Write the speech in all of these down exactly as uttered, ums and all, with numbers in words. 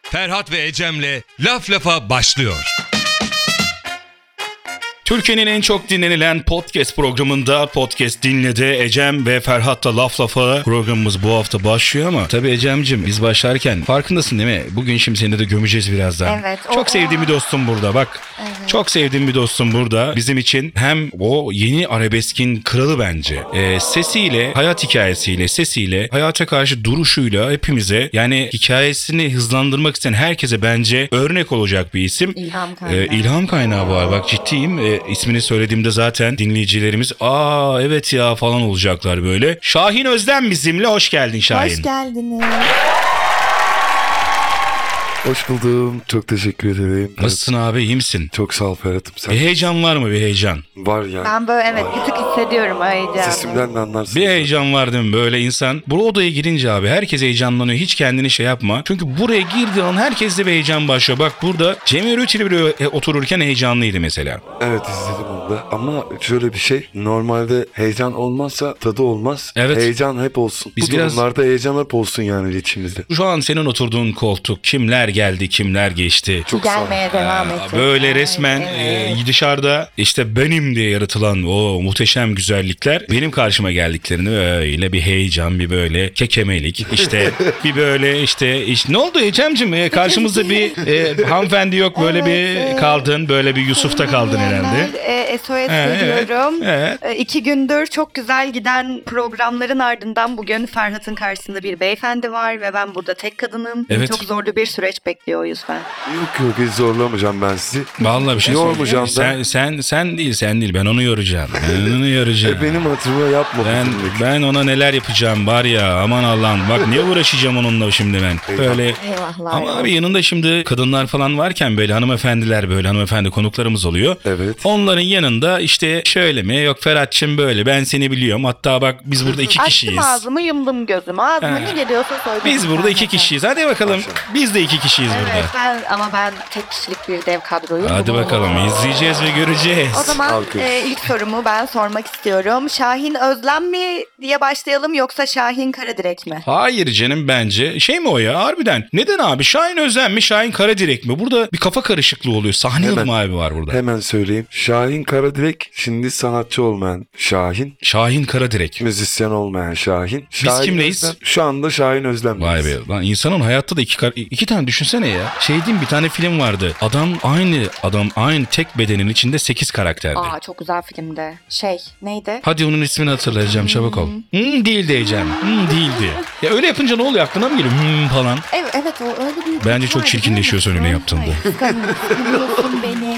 Ferhat ve Ecem'le Laf Lafa başlıyor. Türkiye'nin en çok dinlenilen podcast programında podcast dinledi. Ecem ve Ferhat'la Laf Lafa programımız bu hafta başlıyor ama tabii Ecem'cim biz başlarken farkındasın değil mi? Bugün şimdi seni de gömeceğiz birazdan. Evet. Çok o, sevdiğim bir dostum burada bak. Evet. Çok sevdiğim bir dostum burada. Bizim için hem o yeni arabeskin kralı bence. Ee, sesiyle, hayat hikayesiyle, sesiyle, hayata karşı duruşuyla hepimize yani hikayesini hızlandırmak isteyen herkese bence örnek olacak bir isim. İlham kaynağı. Ee, ilham kaynağı var. Bak ciddiyim. Ee, ismini söylediğimde zaten dinleyicilerimiz aa evet ya falan olacaklar böyle. Şahin Özlem bizimle. Hoş geldin Şahin. Hoş geldiniz. Hoş buldum. Çok teşekkür ederim. Nasılsın abi? İyi misin? Çok sağ ol Ferhat'ım. Sen Bir heyecan var mı? Bir heyecan. var ya. Ben böyle evet bir tık hissediyorum heyecanı. Sesimden de anlarsın. Bir heyecan var değil mi? Böyle insan. Bu odaya girince abi herkes heyecanlanıyor. Hiç kendini şey yapma. Çünkü buraya girdiği an herkeste bir heyecan başlıyor. Bak burada Cem Öğreti'yle bile otururken heyecanlıydı mesela. Evet izledim onu da. Ama şöyle bir şey. Normalde heyecan olmazsa tadı olmaz. Evet. Heyecan hep olsun. Biz Bu biraz- durumlarda heyecan hep olsun yani içimizde. Şu an senin oturduğun koltuk kimler geldi kimler geçti. Çok sağ ol. Gelmeye devam Aa, edecek. Böyle resmen Evet. e, dışarıda işte benim diye yaratılan o muhteşem güzellikler benim karşıma geldiklerini öyle bir heyecan bir böyle kekemelik işte bir böyle işte, işte ne oldu Ecem'cim e, karşımızda bir e, hanımefendi yok böyle Evet, bir evet. kaldın böyle bir Yusuf'ta kaldın herhalde. E, S O S Evet, veriyorum. evet. E, iki gündür çok güzel giden programların ardından bugün Ferhat'ın karşısında bir beyefendi var ve ben burada tek kadınım. Beni Evet. Çok zorlu bir süreç bekliyor o yüzden. Yok yok hiç zorlamayacağım ben sizi. Vallahi bir şey Yormayacağım söyleyeyim. ben. Sen, sen sen değil sen değil ben onu yoracağım. Ben onu yoracağım. E, benim hatırıma yapma. Ben, bu filmdeki. ben ona neler yapacağım var ya aman Allah'ım bak niye uğraşacağım onunla şimdi ben böyle Eyvahlar. ama abi yanında şimdi kadınlar falan varken böyle hanımefendiler böyle hanımefendi konuklarımız oluyor. Evet. Onların yanında işte şöyle mi yok Ferhat'cığım böyle ben seni biliyorum hatta bak biz burada iki kişiyiz. Açtım ağzımı yumdum gözümü. Ağzıma ne geliyorsa söyledim. Biz burada iki Ferhat'a. kişiyiz hadi bakalım Maşallah. biz de iki kişiyiz Evet burada. ben ama ben tek kişilik bir dev kadroyum. Hadi Bu- bakalım izleyeceğiz ve göreceğiz. O zaman Alkış. e, ilk sorumu ben sormak istiyorum. Şahin Özlem mi diye başlayalım yoksa Şahin Karadirek mi? Hayır canım bence. Şey mi o ya harbiden? Neden abi? Şahin Özlem mi? Şahin Karadirek mi? Burada bir kafa karışıklığı oluyor. Sahne Hemen. Yılmaz abi var burada. Hemen söyleyeyim. Şahin Karadirek şimdi sanatçı olmayan Şahin. Şahin Karadirek. Müzisyen olmayan Şahin. Şahin kimleyiz? Özlem. Şu anda Şahin Özlem. Vay be. Lan insanın hayatta da iki, kar- iki tane düşünsene ya. Şey diyeyim bir tane film vardı. Adam aynı adam aynı tek bedenin içinde sekiz karakterdi. Aa çok güzel filmde. Şey neydi? Hadi onun ismini hatırlayacağım çabuk ol. Hmm, değil diyeceğim. Hmm, değildi. Ya öyle yapınca ne oluyor aklına mı geliyor? Hmm falan. Evet, evet o öyle bir... Bence çok vardı, çirkinleşiyorsun biliyor öyle musun? yaptığında. Ay, kıskanıyorsun beni.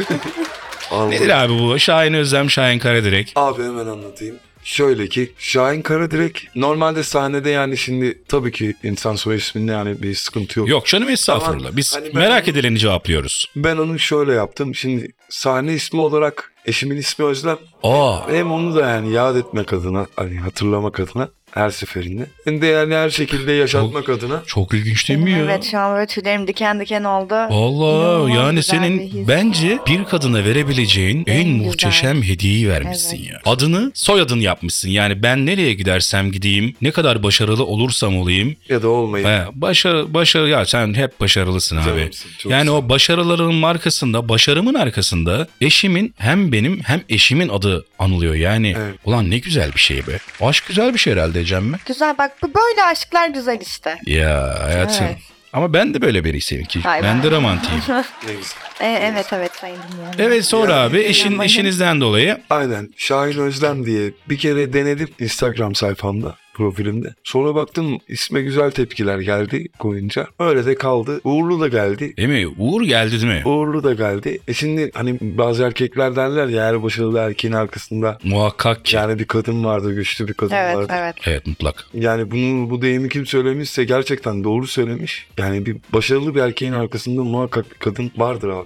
Anladım. Nedir abi bu? Şahin Özlem, Şahin Karadirek. Abi hemen anlatayım. Şöyle ki Şahin Karadirek normalde sahnede yani şimdi tabii ki insan soy isminde yani bir sıkıntı yok. Yok canım estağfurullah. Biz Hani ben- merak edileni cevaplıyoruz. Ben onu şöyle yaptım. Şimdi sahne ismi olarak eşimin ismi Özlem. Aa. Hem onu da yani yad etmek adına hani hatırlamak adına her seferinde. Hem de yani her şekilde yaşatmak adına. Çok ilginç değil mi ya? Evet şu an böyle tüylerim diken diken oldu. Allah İnanılmaz yani güzel bir senin his. bence bir kadına verebileceğin en, En güzel. muhteşem hediyeyi vermişsin Evet. ya. Adını soyadını yapmışsın. Yani ben nereye gidersem gideyim, ne kadar başarılı olursam olayım. Ya da olmayın. He, başarı, başarı ya sen hep başarılısın abi. Canımsın, çok Yani sağ ol. o başarıların arkasında, başarımın arkasında eşimin hem benim hem eşimin adı anılıyor. Yani Evet. ulan ne güzel bir şey be. Aşk güzel bir şey herhalde Ecem mi? Güzel bak bu böyle aşklar güzel işte. Ya hayatım. Evet. Ama ben de böyle birisiyim ki. Hayır, ben de ben- romantiyim. Ne güzel. E, evet evet sayın dinleyenler. Evet sonra Yani- abi eşin Yani- işinizden dolayı Aynen. Şahin Özlem diye bir kere denedim Instagram sayfamda. Profilimde. Sonra baktım isme güzel tepkiler geldi koyunca. Öyle de kaldı. Uğurlu da geldi. değil mi? Uğur geldi değil mi? Uğurlu da geldi. E şimdi hani bazı erkekler derler ya her başarılı erkeğin arkasında Muhakkak ki. yani bir kadın vardı, güçlü bir kadın Evet vardı. evet. Evet mutlak. Yani bunu bu deyimi kim söylemişse gerçekten doğru söylemiş. Yani bir başarılı bir erkeğin arkasında muhakkak bir kadın vardır abi.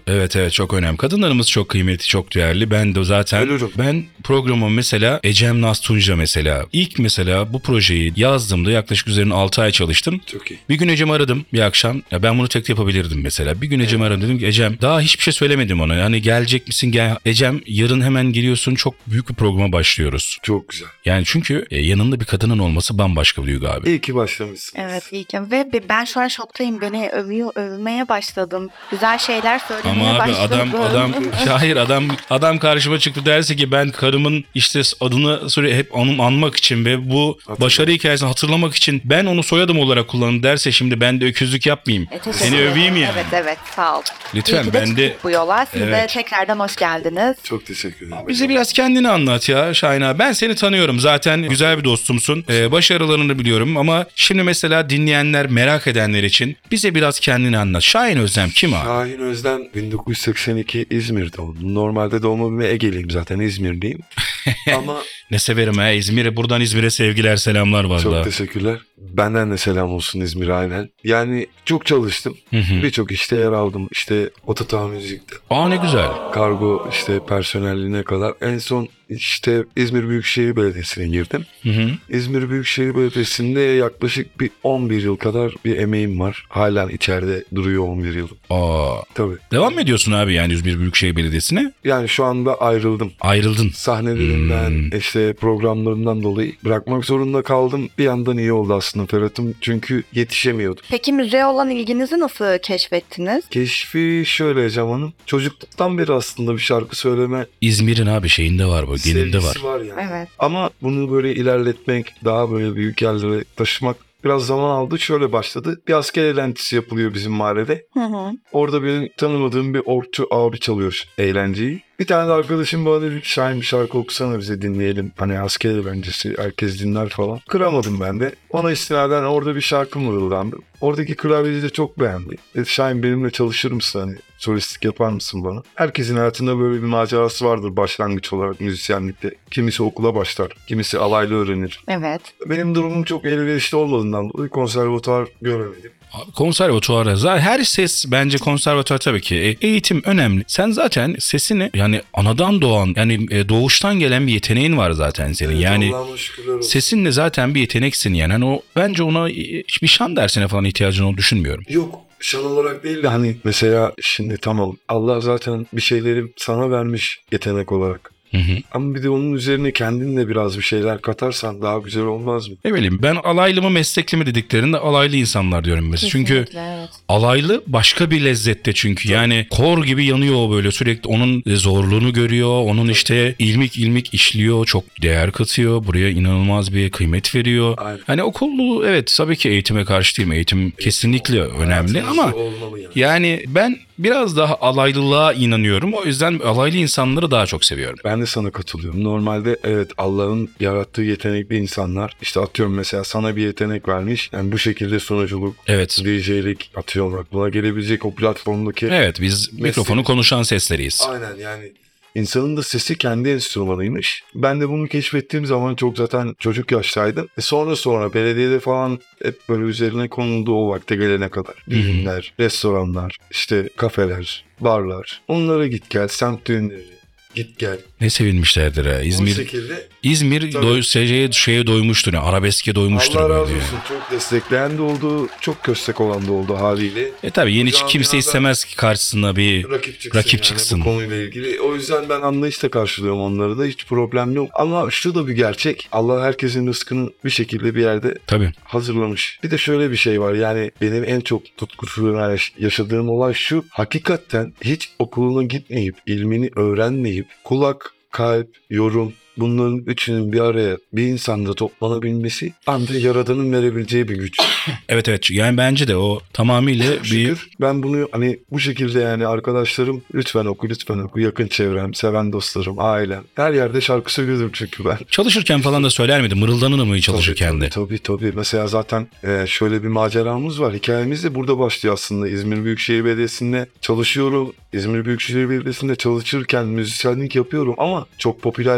Evet evet çok önemli. Kadınlarımız çok kıymetli, çok değerli. Ben de zaten Ölürüm. ben programı mesela Ecem Naz Tunca mesela. İlk mesela bu projeyi yazdığımda yaklaşık üzerine altı ay çalıştım. Çok iyi. Bir gün Ecem'i aradım bir akşam. Ya ben bunu tek yapabilirdim mesela. Bir gün Ecem'i aradım, dedim ki Ecem, daha hiçbir şey söylemedim ona. Yani gelecek misin? Gel. Ecem, yarın hemen geliyorsun. Çok büyük bir programa başlıyoruz. Çok güzel. Yani çünkü e, yanında bir kadının olması bambaşka bir duygu abi. İyi ki başlamışsınız. Evet iyi ki. Ve ben şu an şoktayım. Beni övüyor, övmeye başladım. Güzel şeyler söylemeye Ama abi başladım. adam adam hayır adam adam karşıma çıktı derse ki ben karımın işte adını sürekli hep anım anmak için ve bu başarı hikayesini hatırlamak için ben onu soyadım olarak kullandım derse, şimdi ben de öküzlük yapmayayım. E, teşekkür Seni ederim. öveyim yani. Evet evet sağ ol. Lütfen, İyi ki de ben de- çıktık bu yola. Siz de Evet. tekrardan hoş geldiniz. Çok teşekkür ederim. Bize biraz kendini anlat ya Şahin abi. Ben seni tanıyorum. Zaten güzel bir dostumsun. Ee, başarılarını biliyorum ama şimdi mesela dinleyenler, merak edenler için bize biraz kendini anlat. Şahin Özlem kim abi? Şahin Özlem bin dokuz yüz seksen iki İzmir doğumlu. Normalde doğma büyüme Ege'liyim zaten, İzmirliyim. Ama Ne severim ha İzmir'e. Buradan İzmir'e sevgiler, selamlar çok vallahi. teşekkürler. Benden de selam olsun İzmir'e aynen. Yani çok çalıştım. Hı hı. Birçok işte yer aldım. İşte Ototağ Müzik'te. Aa ne güzel. Kargo işte personelliğine kadar. En son işte İzmir Büyükşehir Belediyesi'ne girdim. Hı hı. İzmir Büyükşehir Belediyesi'nde yaklaşık bir on bir yıl kadar bir emeğim var. Halen içeride duruyor on bir yıl. Aa. Tabii. Devam mı ediyorsun abi yani İzmir Büyükşehir Belediyesi'ne? Yani şu anda ayrıldım. Ayrıldın. Sahnelerimden, Hmm. işte programlarından dolayı bırakmak zorunda kaldım. Bir yandan iyi oldu aslında Ferhat'ım. Çünkü yetişemiyordum. Peki müziğe olan ilginizi nasıl keşfettiniz? Keşfi şöyle Ecem Hanım. Çocukluktan beri aslında bir şarkı söyleme İzmir'in abi şeyinde var bu. Geninde var. sevgisi var yani. Evet. Ama bunu böyle ilerletmek, daha böyle büyük yerlere taşımak biraz zaman aldı. Şöyle başladı. Bir asker eğlencesi yapılıyor bizim mahallede. Hı hı. Orada benim tanımadığım bir orkçu abi çalıyor eğlenceyi. Bir tane de arkadaşım bana dedi, Şahin bir şarkı okusana bize dinleyelim. Hani asker eğlencesi, herkes dinler falan. Kıramadım ben de. Ona istinaden orada bir şarkı mırıldandı. Oradaki klavyeci de çok beğendi. Dedi Şahin benimle çalışır mısın, hani solistlik yapar mısın bana? Herkesin hayatında böyle bir macerası vardır başlangıç olarak müzisyenlikte. Kimisi okula başlar, kimisi alaylı öğrenir. Evet. Benim durumum çok elverişli olmadığından dolayı konservatuvar göremedim. Abi konservatuara zaten her ses bence konservatuar tabii ki e, eğitim önemli. Sen zaten sesini yani anadan doğan yani e, doğuştan gelen bir yeteneğin var zaten senin. Yani Allah'ıma şükürler olsun. sesinle zaten bir yeteneksin yani. Hani o bence ona e, hiçbir şan dersine falan ihtiyacın olduğunu düşünmüyorum. Yok, şan olarak değil de hani mesela şimdi tamam, Allah zaten bir şeyleri sana vermiş yetenek olarak. Hı hı. Ama bir de onun üzerine kendin de biraz bir şeyler katarsan daha güzel olmaz mı? Ne bileyim, ben alaylı mı meslekli mi dediklerinde alaylı insanlar diyorum mesela. Çünkü Kesinlikle, evet. alaylı başka bir lezzette çünkü. Yani kor gibi yanıyor o böyle, sürekli onun zorluğunu görüyor. Onun işte ilmik ilmik işliyor. Çok değer katıyor. Buraya inanılmaz bir kıymet veriyor. Aynen. Hani okullu, evet tabii ki eğitime karşı değilim. Eğitim kesinlikle önemli Hayatımızda ama olmalı yani. yani ben biraz daha alaylılığa inanıyorum. O yüzden alaylı insanları daha çok seviyorum. Ben de sana katılıyorum. Normalde evet, Allah'ın yarattığı yetenekli insanlar, işte atıyorum mesela sana bir yetenek vermiş. Yani bu şekilde sunuculuk, Evet. D J'lik atıyorum bak, buna gelebilecek o platformdaki. Evet, biz mikrofonu konuşan sesleriyiz. Aynen yani. İnsanın da sesi kendi enstrümanıymış. Ben de bunu keşfettiğim zaman çok zaten çocuk yaştaydım. E sonra sonra belediyede falan hep böyle üzerine konuldu o vakte gelene kadar. Düğünler, restoranlar, işte kafeler, barlar. Onlara git gel, semt düğünleri. Git gel. Ne sevinmişlerdir ha. Bu İzmir şekilde İzmir Tabii. doy, şeye, şeye doymuştur. Yani, arabeske doymuştur. Allah böyle razı yani. olsun. Çok destekleyen de oldu, çok köstek olan da oldu haliyle. E tabii yeni Camiada kimse istemez ki karşısına bir Rakip çıksın, Rakip yani çıksın. bu konuyla ilgili. O yüzden ben anlayışla karşılıyorum onları da. Hiç problem yok. Ama şu da bir gerçek. Allah herkesin rızkını bir şekilde bir yerde tabii. hazırlamış. Bir de şöyle bir şey var. Yani benim en çok tutkusunu yaşadığım olay şu. Hakikaten hiç okuluna gitmeyip, ilmini öğrenmeyip, kulak, kalp, yorum, bunların üçünün bir araya bir insanda toplanabilmesi ancak Yaradan'ın verebileceği bir güç. Evet evet. Yani bence de o tamamıyla bir Şükür ben bunu hani bu şekilde, yani arkadaşlarım lütfen oku lütfen oku, yakın çevrem, seven dostlarım, ailem. Her yerde şarkı söylüyorum çünkü ben. çalışırken falan da söyler miydi? Mırıldanır mı çalışırken de? Tabii tabii, tabii. Mesela zaten e, şöyle bir maceramız var. Hikayemiz de burada başlıyor aslında. İzmir Büyükşehir Belediyesi'nde çalışıyorum. İzmir Büyükşehir Belediyesi'nde çalışırken müzisyenlik yapıyorum ama çok popülerlik yok.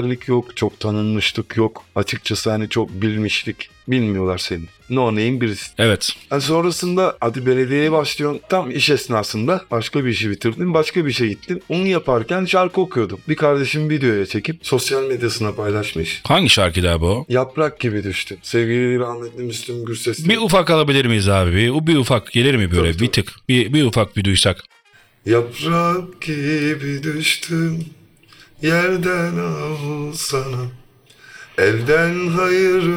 yok, çok tanınmışlık yok. Açıkçası hani çok bilmişlik. Bilmiyorlar seni. No name birisi. Evet. Yani sonrasında hadi belediyeye başlıyorsun. Tam iş esnasında başka bir işi bitirdim. Başka bir işe gittim. Onu yaparken şarkı okuyordum. Bir kardeşim videoya çekip sosyal medyasına paylaşmış. Hangi şarkıydı abi o? Yaprak gibi düştün. Sevgili rahmetli Müslüm Gürses. Bir ufak alabilir miyiz abi? Bir, bir ufak gelir mi böyle? Tabii, bir tabii. tık. Bir, bir ufak bir duysak. Yaprak gibi düştüm. Yerden alsana. Elden hayır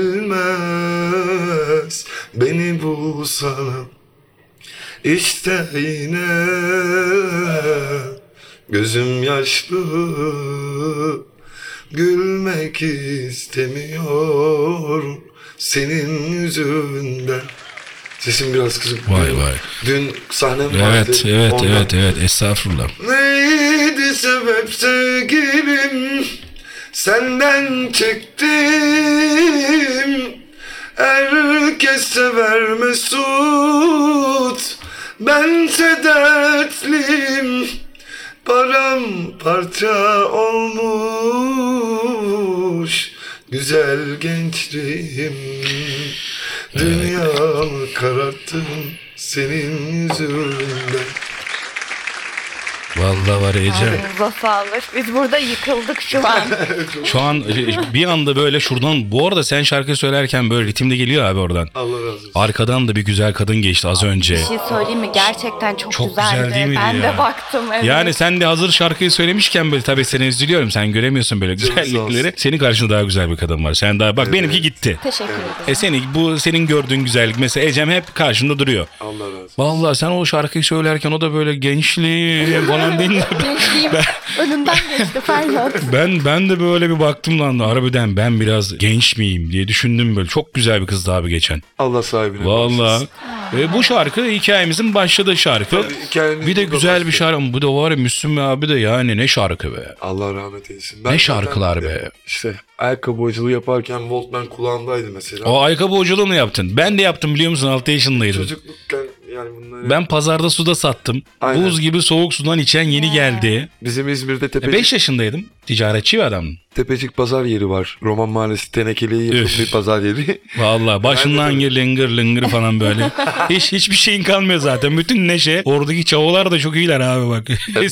gelmez, beni bulsana. İşte yine gözüm yaşlı, gülmek istemiyorum senin yüzünden. Sesim biraz kısık. Vay vay. Dün sahnem vardı. Evet, evet, ondan. evet, evet. Estağfurullah. Neydi sebep sevgilim? Senden çektim. Herkes sever Mesut. Bense dertliyim. Paramparça olmuş güzel gençliğim. Dünyamı kararttım senin yüzünden. Vallahi var Ece. Ağzınıza sağlık. Biz burada yıkıldık şu an. Şu an bir anda böyle şuradan, bu arada sen şarkı söylerken böyle ritimde geliyor abi oradan. Allah razı olsun. Arkadan da bir güzel kadın geçti az önce. Bir şey söyleyeyim mi? Gerçekten çok, Çok güzeldi. güzel değil miydi ben ya? de baktım. Evet. Yani sen de hazır şarkıyı söylemişken böyle, tabii seni üzülüyorum. Sen göremiyorsun böyle Canım sağ güzellikleri. olsun. Senin karşında daha güzel bir kadın var. Sen daha bak, benimki gitti. Teşekkür ederim. E seni, bu senin gördüğün güzellik. Mesela Ecem hep karşında duruyor. Allah razı olsun. Vallahi sen o şarkıyı söylerken o da böyle gençliği falan deyince Gençliğim önünden geçti Ferhat. ben ben de böyle bir baktım lan, harbiden ben biraz genç miyim diye düşündüm böyle. Çok güzel bir kızdı abi geçen. Allah sahibine Vallahi. bağışlasın. Ve bu şarkı hikayemizin başladığı şarkı. Tabii, hikayemiz Bir de burada güzel bir başlıyor. şarkı. Bu da var ya Müslüm abi de, yani ne şarkı be. Allah rahmet eylesin. Ne Ben şarkılar zaten, be. İşte ayakkabı boyacılığı yaparken Walkman kulağımdaydı mesela. O ayakkabı hocalığı mı yaptın? Ben de yaptım biliyor musun, altı yaşındaydım. Çocuklukken yani bunları... Ben pazarda suda sattım. Aynen. Buz gibi soğuk sudan içen yeni geldi. Bizim İzmir'de Tepecik, beş yaşındaydım. Ticaretçi bir adamdım. Tepecik pazar yeri var. Roman Mahallesi Tenekeli'ye yakın Üf. bir pazar yeri. Vallahi başından Ben de gir lıngır lıngır falan böyle. Hiç hiçbir şeyin kalmıyor zaten. Bütün neşe. Oradaki çavalar da çok iyiler abi bak.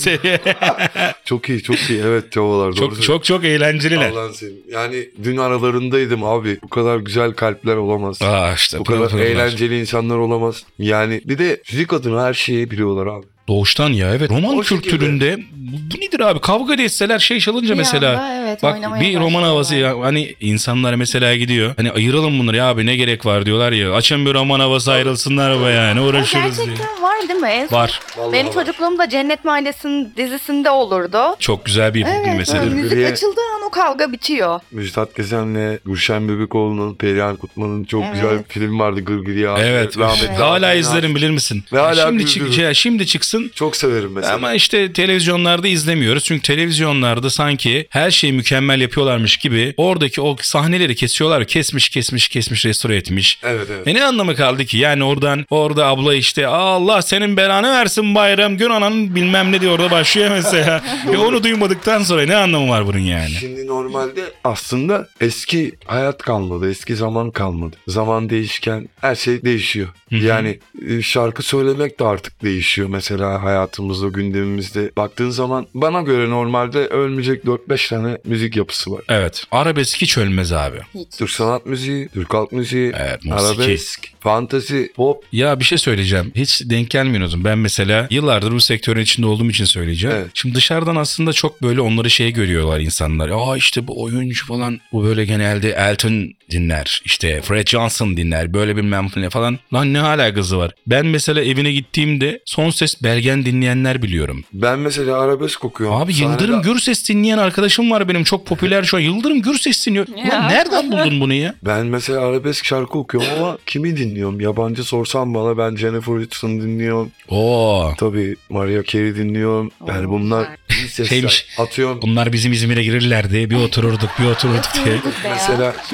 Çok iyi çok iyi. Evet çavalar. doğru çok çok çok eğlenceliler. Allah'ın seveyim. Yani dün aralarındaydım abi. Bu kadar güzel kalpler olamaz. Aa işte. Bu pırıl kadar pırıllar. eğlenceli insanlar olamaz. Yani bir de müzik adına her şeyi biliyorlar abi. Doğuştan ya, evet. Roman O şekilde. kültüründe bu, bu nedir abi? Kavga da etseler şey çalınca Bir mesela. anda, evet, bak oynamaya bir roman başlıyorlar. havası ya, hani insanlar mesela gidiyor. Hani ayıralım bunları ya abi, ne gerek var diyorlar ya. Açın bir roman havası, ayrılsınlar be yani, O uğraşırız diye. gerçekten var değil mi? En son Var. Vallahi benim var. çocukluğumda Cennet Mahallesi'nin dizisinde olurdu. Çok güzel bir Evet, mesele. böyle müzik Griye- açıldığı an o kavga bitiyor. Müjdat Gezen'le Gülşen Bebikoğlu'nun, Perihan Kutman'ın çok Evet. güzel bir film vardı. Gırgırya. Evet. Rahmetli. Hala izlerim, bilir misin? Ve hala şimdi güldürür. çık, ya şimdi çıksın. Çok severim mesela. Ama işte televizyonlarda izlemiyoruz. Çünkü televizyonlarda sanki her şeyi mükemmel yapıyorlarmış gibi oradaki o sahneleri kesiyorlar. Kesmiş kesmiş kesmiş restore etmiş. Evet evet. E ne anlamı kaldı ki? Yani oradan orada abla işte Allah senin belanı versin Bayram gün ananın bilmem ne diye orada başlıyor mesela. e onu duymadıktan sonra ne anlamı var bunun yani? Şimdi normalde aslında eski hayat kalmadı. Eski zaman kalmadı. Zaman değişken her şey değişiyor. Yani e, şarkı söylemek de artık değişiyor. Mesela hayatımızda, gündemimizde baktığın zaman bana göre normalde ölmeyecek dört beş tane müzik yapısı var. Evet. Arabesk hiç ölmez abi. Hiç. Türk sanat müziği, Türk halk müziği, Evet, musiki. arabesk, fantezi, pop. Ya bir şey söyleyeceğim. Hiç denk gelmiyorsunuz. Ben mesela yıllardır bu sektörün içinde olduğum için söyleyeceğim. Evet. Şimdi dışarıdan aslında çok böyle onları şey görüyorlar insanlar. Aa işte bu oyuncu falan. Bu böyle genelde Elton dinler. İşte Fred Johnson dinler. Böyle bilmem ne falan. Lan ne alakası var? Ben mesela evine gittiğimde son ses Bergen dinleyenler biliyorum. Ben mesela arabesk okuyorum. Abi Sahnede- Yıldırım Gürses dinleyen arkadaşım var benim. Çok popüler şu an. Yıldırım Gürses dinliyor. Ya. Lan nereden buldun bunu ya? Ben mesela arabesk şarkı okuyorum ama kimi dinliyorum? Yabancı sorsam bana ben Jennifer Hudson dinliyorum. Oo. Tabii Mariah Carey dinliyorum. Yani Oo, bunlar iyi sesler. Şeymiş. Atıyorum. Bunlar bizim İzmir'e girirlerdi. Bir otururduk bir otururduk diye. Mesela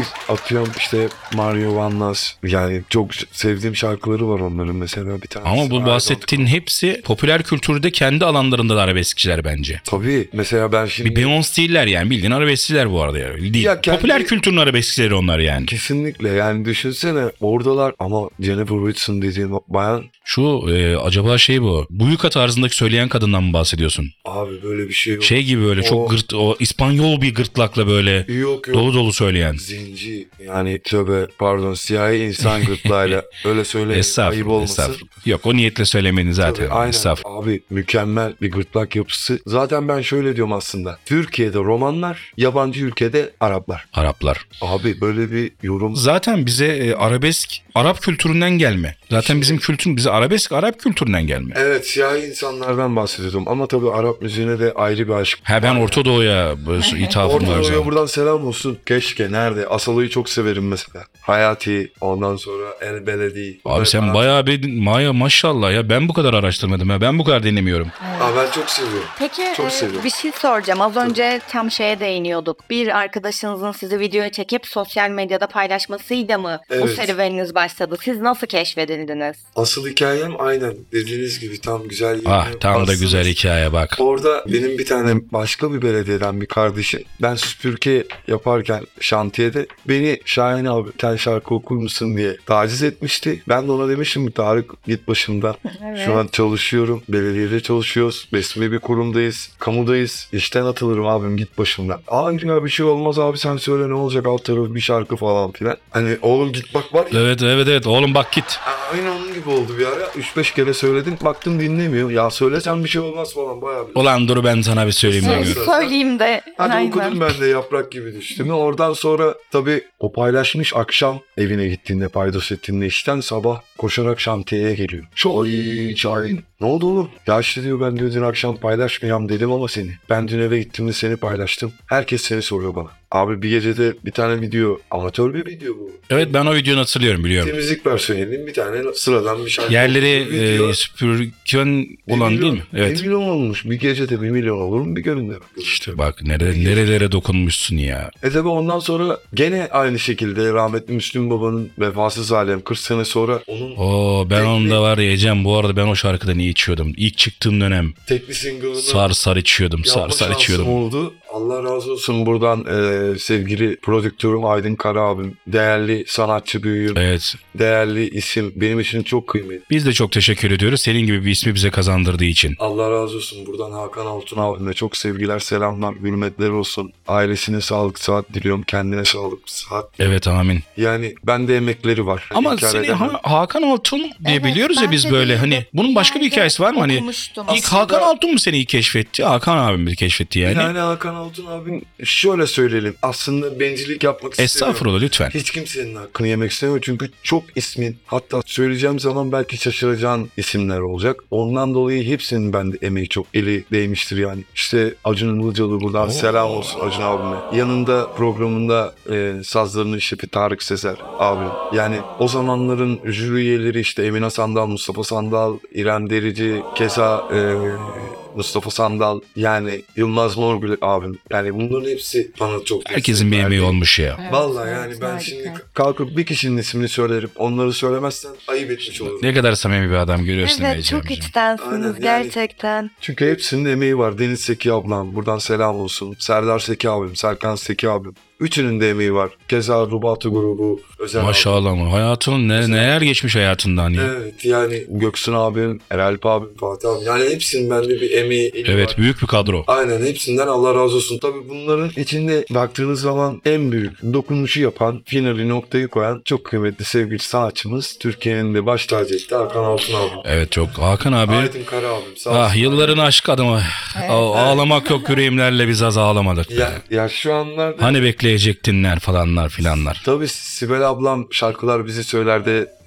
atıyorum işte Mario Vannas, yani çok sevdiğim şarkıları var onların mesela bir tane. Ama bu bahsettiğin hepsi popüler kültürde kendi alanlarında da arabeskçiler bence. Tabii mesela ben şimdi... Bir Beyoncé değiller yani, bildiğin arabeskçiler bu arada yani. Değil. Ya kendi... Popüler kültürün arabeskçileri onlar yani. Kesinlikle yani düşünsene oradalar ama Jennifer Hudson dediğin bayan... Şu e, acaba şey bu. Buyuka tarzındaki söyleyen kadından mı bahsediyorsun? Abi böyle bir şey yok. Şey gibi böyle o... çok gırt, o İspanyol bir gırtlakla böyle yok, yok. dolu dolu söyleyen. Zenci yani tövbe pardon siyahi insan gırtlağıyla öyle söyleyin ayıp olmasın. Yok o niyetle söylemedin zaten. Tabii, aynen. Abi mükemmel bir gırtlak yapısı. Zaten ben şöyle diyorum aslında. Türkiye'de romanlar, yabancı ülkede Araplar. Araplar. Abi böyle bir yorum. Zaten bize e, arabesk Arap kültüründen gelme. Zaten Şimdi, bizim kültür bize arabesk Arap kültüründen gelme. Evet siyahi insanlardan bahsediyordum ama tabii Arap müziğine de ayrı bir aşk. Ha ben Orta Doğu'ya ithafım var. Orta Doğu'ya buradan selam olsun. Keşke nerede? Asalı'yı çok severim mesela. Hayati, ondan sonra El Beledi. Abi sen Hayati. bayağı bir maya maşallah ya, ben bu kadar araştırmadım ya, ben bu kadar dinlemiyorum. Evet. Aa, ben çok seviyorum. Peki çok e, seviyorum. Bir şey soracağım. Az önce tam şeye değiniyorduk. Bir arkadaşınızın sizi videoya çekip sosyal medyada paylaşmasıyla mı evet. bu serüveniniz başladı? Siz nasıl keşfedildiniz? Asıl hikayem aynen dediğiniz gibi tam güzel. Ah tam bastınız. Da güzel hikaye bak. Orada benim bir tane başka bir belediyeden bir kardeşim, ben süpürge yaparken şantiyede beni Şahin abi sen şarkı okur musun diye taciz etmişti. Ben de ona demiştim Tarık git başımdan. Evet. Şu an çalışıyorum. Belediyede çalışıyoruz. Resmi bir kurumdayız. Kamudayız. İşten atılırım abim git başımdan. Aa bir şey olmaz abi sen söyle ne olacak alt tarafı bir şarkı falan filan. Hani oğlum git bak var ya. Evet evet evet oğlum bak git. Aynı onun gibi oldu bir ara. üç beş kere söyledim. Baktım dinlemiyor. Ya söylesen bir şey olmaz falan bayağı bir. Ulan dur ben sana bir söyleyeyim. Söyle, söyleyeyim de. Hadi aynen. okudum ben de yaprak gibi düştüm. Oradan sonra tabii o paylaşmış akşam evine gittiğinde paydos ettiğinde işten sabah koşarak şantiyeye geliyor. Çay çay. Ne oldu oğlum? Ya işte diyor ben diyor dün akşam paylaşmayacağım dedim ama seni. Ben dün eve gittiğimde seni paylaştım. Herkes seni soruyor bana. Abi bir gecede bir tane video, amatör bir video bu. Evet ben o videonu hatırlıyorum biliyorum. Temizlik versiyonunun bir tane sıradan bir şarkı. Yerleri e, süpürgen olan değil mi? Evet. Bir milyon olmuş. Bir gecede bir milyon olur mu bir günde? İşte bak nere, nerelere dokunmuşsun ya. E tabi ondan sonra gene aynı şekilde rahmetli Müslüm Baba'nın vefasız alem kırk sene sonra onun... Oo ben onda var ya Ecem bu arada ben o şarkıdan iyi içiyordum. İlk çıktığım dönem. Tekli single'ını... Sar sar içiyordum. Sar sar içiyordum. Oldu. Allah razı olsun buradan e, sevgili prodüktörüm Aydın Kara abim, değerli sanatçı büyüğüm, evet. değerli isim, benim için çok kıymetli. Biz de çok teşekkür ediyoruz senin gibi bir ismi bize kazandırdığı için. Allah razı olsun buradan Hakan Altun abime çok sevgiler, selamlar, hürmetler olsun. Ailesine sağlık, sıhhat diliyorum, kendine sağlık, sıhhat. Evet amin. Yani bende emekleri var. Ama seni ha- Hakan Altun diye evet, biliyoruz ya biz böyle hani bunun başka bir hikayesi var mı? Hani ilk Hakan Altun mu seni iyi keşfetti? Hakan abim mi keşfetti yani? Yani Hakan Altun abim şöyle söyleyelim. Aslında bencillik yapmak istemiyorum. Estağfurullah lütfen. Hiç kimsenin hakkını yemek istemiyorum. Çünkü çok ismin, hatta söyleyeceğim zaman belki şaşıracağın isimler olacak. Ondan dolayı hepsinin bende emeği çok eli değmiştir yani. İşte Acun Ilıcalı buradan Oo. selam olsun Acun abime. Yanında programında e, sazlarının şefi Tarık Sezer abim. Yani o zamanların jüri üyeleri işte Emine Sandal, Mustafa Sandal, İrem Derici, keza e, Mustafa Sandal, yani Yılmaz Morgül abim. Yani bunların hepsi bana çok... Herkesin bir emeği olmuş ya. Evet, vallahi evet, yani ben harika. şimdi kalkıp bir kişinin ismini söylerim. Onları söylemezsen ayıp etmiş olurum. Ne kadar samimi bir adam görüyorsun. Evet çok içtensiniz gerçekten. Çünkü hepsinin emeği var. Deniz Seki ablam buradan selam olsun. Serdar Seki abim, Serkan Seki abim. Üçünün de emeği var. Keza Rubatı grubu. Özel maşallah mı? Hayatının ne, neler geçmiş hayatından ya. Evet yani Göksun abim, Eralp abim, Fatih abim. Yani hepsinin bende bir emeği evet var. Büyük bir kadro. Aynen hepsinden Allah razı olsun. Tabii bunların içinde baktığınız zaman en büyük dokunuşu yapan, finali noktayı koyan çok kıymetli sevgili sanatçımız. Türkiye'nin de baş tacı etti Hakan Altun abim. Evet çok. Hakan abi. Aydın Kara abim. Sağ ah yılların aşkı adamı. Evet, ağlamak evet. yok yüreğimlerle biz az ağlamadık. Ya, ya şu anlarda... Hani bekleyecektinler falanlar filanlar. Tabii Sibel ablam şarkılar bizi söyler de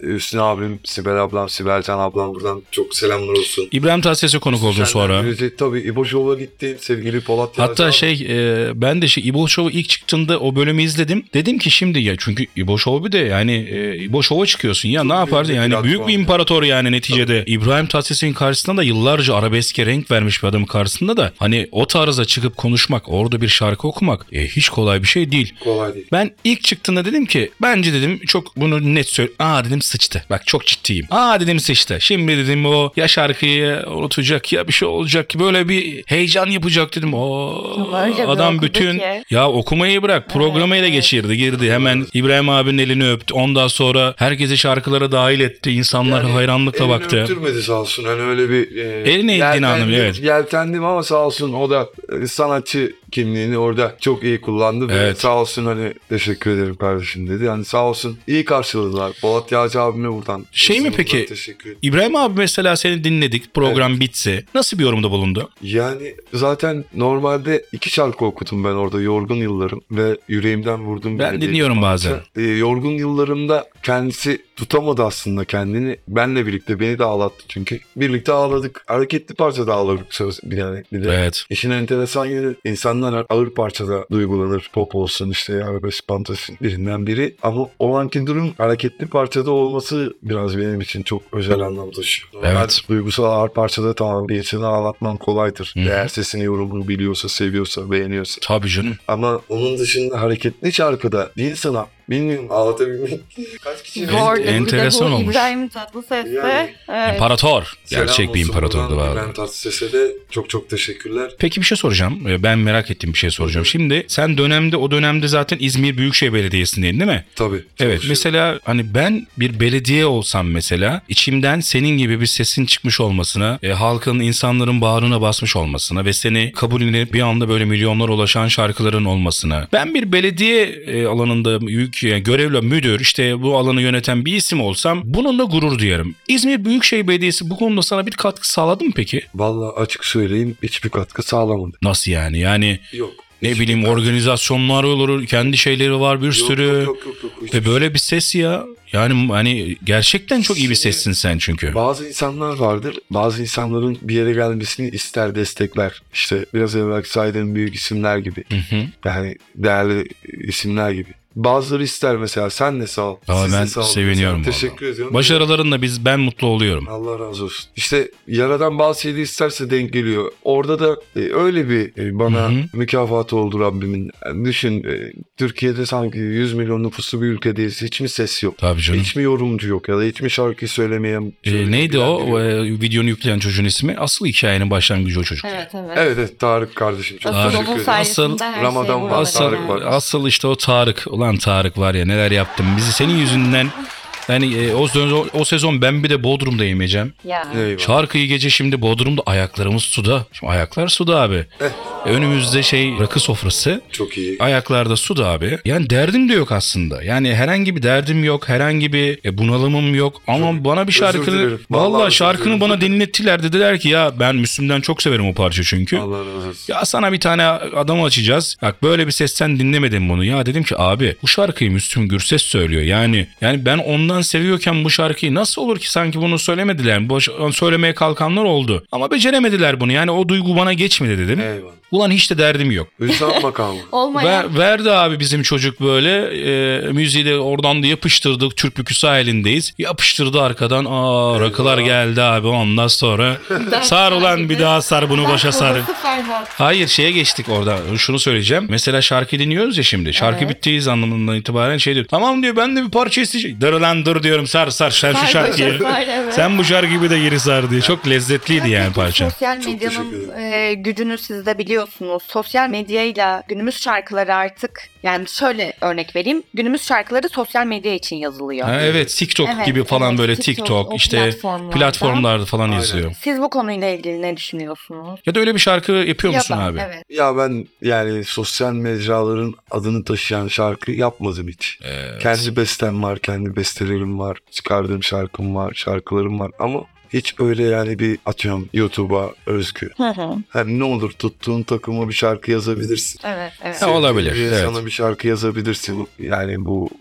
Hüsnü abim, Sibel ablam, Sibel Can ablam buradan çok selamlar olsun. İbrahim Tatlıses'e konuk oldun sonra. Senden tabii İbo Show'a gittim. Sevgili Polat Yağcı Hatta abi. şey e, ben de şey İbo Show'u ilk çıktığında o bölümü izledim. Dedim ki şimdi ya çünkü İbo Show bir de yani e, İbo Show'a çıkıyorsun ya Çok ne büyük yaparsın bir yani platform büyük bir yani. imparator yani neticede. İbrahim Tatlıses'in karşısında da yıllarca arabeske renk vermiş bir adamın karşısında da hani o tarza çıkıp konuşmak, orada bir şarkı okumak e, hiç kolay bir şey değil. Kolay değil. Ben ilk çıktığında dedim ki bence dedim çok bunu net söyle. Aa dedim sıçtı. Bak çok ciddiyim. Aa dedim sıçtı. Şimdi dedim o ya şarkıyı unutacak ya bir şey olacak ki böyle bir heyecan yapacak dedim. O Ama öyle bir adam okudu bütün ki. ya okumayı bırak programıyla geçirdi girdi. Hemen İbrahim abinin elini öptü. Ondan sonra herkesi şarkılara dahil etti. İnsanlar Yani hayranlıkla elini baktı. öptürmedi sağ olsun. Hani öyle bir... E, Eline ildiğini yeltendim- anladım, evet. Yeltendim ama sağ olsun o da e, sanatçı kimliğini orada çok iyi kullandı. Ve Evet. sağ olsun hani teşekkür ederim kardeşim dedi. Yani sağ olsun iyi karşıladılar. Polat Yağcı abime buradan. Şey mi buradan peki? Teşekkür ederim. İbrahim abi mesela seni dinledik. Program bitse. Nasıl bir yorumda bulundu? Yani zaten normalde iki şarkı okudum ben orada Yorgun Yıllarım ve Yüreğimden Vurdum. Ben Bile diye dinliyorum bir bazen. parça. Ee, yorgun Yıllarımda kendisi tutamadı aslında kendini. Benle birlikte beni de ağlattı çünkü. Birlikte ağladık. Hareketli parçada ağladık söz yani. Bir de Evet. İşin enteresan yeri insanlar ağır parçada duygulanır. Pop olsun işte arabesk fantasy birinden biri. Ama o anki durum hareketli parçada olması biraz benim için çok özel anlam taşıyor. Normal Evet. duygusal ağır parçada tamam birisini ağlatmam kolaydır. Hı. Eğer sesini yorumunu biliyorsa, seviyorsa, beğeniyorsa. Tabii canım. Ama onun dışında hareketli şarkıda bir insana bilmiyorum ağlatabilmek kaç kişi Zor. En- Bir de enteresan bu olmuş. İbrahim Tatlıses'te. Yani. Evet. İmparator. Selam Gerçek bir olsun imparatordu buradan valla. İbrahim Tatlıses'e de çok çok teşekkürler. Peki bir şey soracağım. Ee, Ben merak ettiğim bir şey soracağım. Şimdi sen dönemde o dönemde zaten İzmir Büyükşehir Belediyesi'ndeydin değil mi? Tabii. Evet çalışıyorum. mesela hani ben bir belediye olsam mesela içimden senin gibi bir sesin çıkmış olmasına, e, halkın insanların bağrına basmış olmasına ve seni kabulüne bir anda böyle milyonlar ulaşan şarkıların olmasına. Ben bir belediye e, alanında büyük yani görevli müdür işte bu alanı yöneten bir isim olsam bununla gurur duyarım. İzmir Büyükşehir Belediyesi bu konuda sana bir katkı sağladı mı peki? Vallahi açık söyleyeyim hiçbir katkı sağlamadı. Nasıl yani? Yani Yok. ne Hiçbir bileyim katkı- organizasyonlar olur, kendi şeyleri var bir Yok, sürü. Yok yok yok. yok, hiçbir Ve böyle bir ses ya. Yani hani gerçekten çok iyi bir Şimdi- sessin sen çünkü. Bazı insanlar vardır. Bazı insanların bir yere gelmesini ister, destekler. İşte biraz evvel saydığım büyük isimler gibi. Hı hı. Yani değerli isimler gibi. Bazıları ister mesela. Sen de sağ ol. Ama siz de ben sağ olun. seviniyorum Mesela. vallahi. Teşekkür ediyorum. Başarılarınla biz ben mutlu oluyorum. Allah razı olsun. İşte yaradan bazı şeyleri isterse denk geliyor. Orada da e, öyle bir e, bana Hı hı. mükafat oldu Rabbimin. Yani düşün e, Türkiye'de sanki yüz milyon nüfuslu bir ülkedeyiz. Hiç mi ses yok? Tabii canım. Hiç mi yorumcu yok ya da hiç mi şarkıyı söylemeyen? Ee, neydi o, söyleyen o biri yok? e, videonu yükleyen çocuğun ismi? Asıl hikayenin başlangıcı o çocuk. Evet evet. Evet evet Tarık kardeşim. Çok Asıl teşekkür onun ederim. sayesinde her Ramazan şey var, buralara Asıl, Tarık geldi. var. asıl işte o Tarık. Ulan Tarık var ya neler yaptım. Bizi senin yüzünden yani e, o, o, o sezon ben bir de Bodrum'dayım Ecem. Ya. Eyvallah. Şarkıyı gece şimdi Bodrum'da ayaklarımız suda. Şimdi ayaklar suda abi. Eh. E, önümüzde şey rakı sofrası. Çok iyi. Ayaklarda su da abi. Yani derdim de yok aslında. Yani herhangi bir derdim yok. Herhangi bir e, bunalımım yok. Ama bana bir özür şarkını... dilerim. Vallahi Vallahi özür şarkını dilerim. bana dinlettiler. Dediler ki ya ben Müslüm'den çok severim o parça çünkü. Allah razı olsun. Ya sana bir tane adam açacağız. Bak böyle bir sesten dinlemedim bunu. Ya dedim ki abi bu şarkıyı Müslüm Gürses söylüyor. Yani yani ben ondan seviyorken bu şarkıyı nasıl olur ki sanki bunu söylemediler. Bu söylemeye kalkanlar oldu. Ama beceremediler bunu. Yani o duygu bana geçmedi dedim. Eyvallah. Ulan hiç de derdim yok. Hüsam makamı. Olmayan. Ver, verdi abi bizim çocuk böyle e, müziği de oradan da yapıştırdık. Türk sahilindeyiz. Yapıştırdı arkadan. Aa rakılar geldi abi ondan sonra. Sar ulan bir daha sar bunu başa sar. Hayır şeye geçtik orada. Şunu söyleyeceğim. Mesela şarkı dinliyoruz ya şimdi. Şarkı Evet. bittiği zamanından itibaren şey diyor. Tamam diyor ben de bir parça isteyeceğim. Dur lan dur diyorum sar sar sen şu Sar şarkıyı. başa sar, evet. Sen bu şarkıyı bir de geri sar diye. Çok lezzetliydi yani Peki, parça. Sosyal Çok medyanın teşekkür e, gücünü siz de biliyorsunuz. Sosyal medyayla günümüz şarkıları artık yani şöyle örnek vereyim. Günümüz şarkıları sosyal medya için yazılıyor. Ha, evet TikTok Evet, gibi falan evet, böyle TikTok, TikTok, o işte platformlarda. platformlarda falan Aynen. yazıyor. Siz bu konuyla ilgili ne düşünüyorsunuz? Ya da öyle bir şarkı yapıyor Ya musun da, abi? Evet. Ya ben yani sosyal mecraların adını taşıyan şarkı yapmadım hiç. Evet. Kendi bestem var, kendi bestelerim var, çıkardığım şarkım var, şarkılarım var ama hiç öyle yani bir atıyorum YouTube'a özgü. Hı hı. Hem ne olur tuttuğun takıma bir şarkı yazabilirsin. Evet, evet. Ha, olabilir, Sevdiğin bir evet. insana bir şarkı yazabilirsin. Yani bu